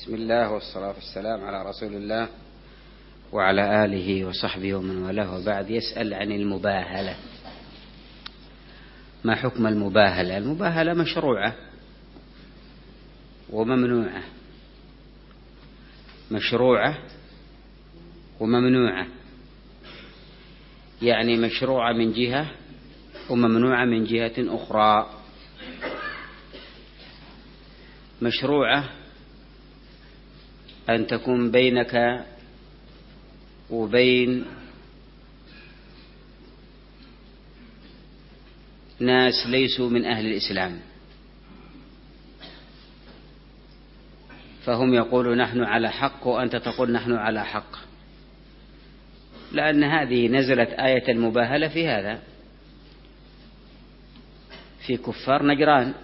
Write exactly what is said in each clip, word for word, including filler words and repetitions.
بسم الله والصلاة والسلام على رسول الله وعلى آله وصحبه ومن والاه، وبعد. يسأل عن المباهلة. ما حكم المباهلة؟ المباهلة مشروعة وممنوعة. مشروعة وممنوعة، يعني مشروعة من جهة وممنوعة من جهة أخرى. مشروعة أن تكون بينك وبين ناس ليسوا من أهل الإسلام، فهم يقولون نحن على حق وأنت تقول نحن على حق، لأن هذه نزلت آية المباهلة في هذا، في كفار نجران،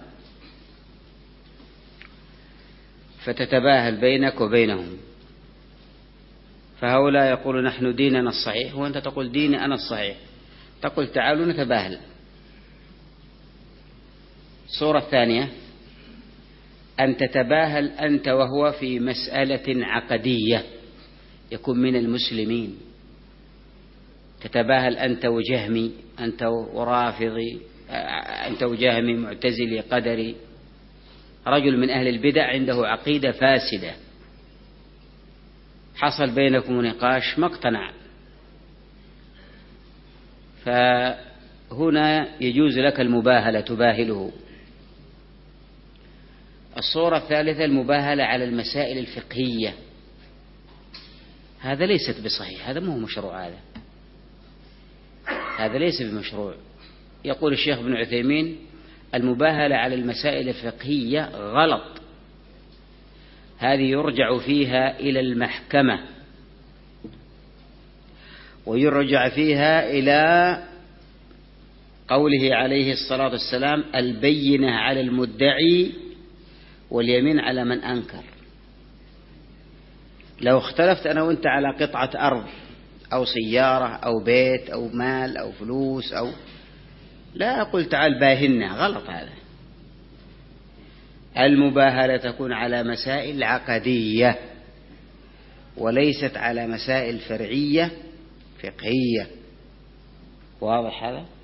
فتتباهل بينك وبينهم. فهؤلاء يقول نحن ديننا الصحيح وأنت تقول ديني أنا الصحيح، تقول تعالوا نتباهل. الصورة الثانية أن تتباهل أنت وهو في مسألة عقدية، يكون من المسلمين. تتباهل أنت وجهمي، أنت ورافضي، أنت وجهمي معتزلي قدري، رجل من أهل البدع عنده عقيدة فاسدة، حصل بينكم نقاش ما اقتنع، فهنا يجوز لك المباهلة، تباهله. الصورة الثالثة المباهلة على المسائل الفقهية، هذا ليست بصحيح، هذا مو مشروع، هذا هذا ليس بمشروع. يقول الشيخ ابن عثيمين المباهلة على المسائل الفقهية غلط، هذه يرجع فيها إلى المحكمة، ويرجع فيها إلى قوله عليه الصلاة والسلام البينة على المدعي واليمين على من أنكر. لو اختلفت أنا وأنت على قطعة أرض أو سيارة أو بيت أو مال أو فلوس، أو لا أقول تعال باهلنا، غلط هذا. المباهلة تكون على مسائل عقدية وليست على مسائل فرعية فقهية. واضح هذا؟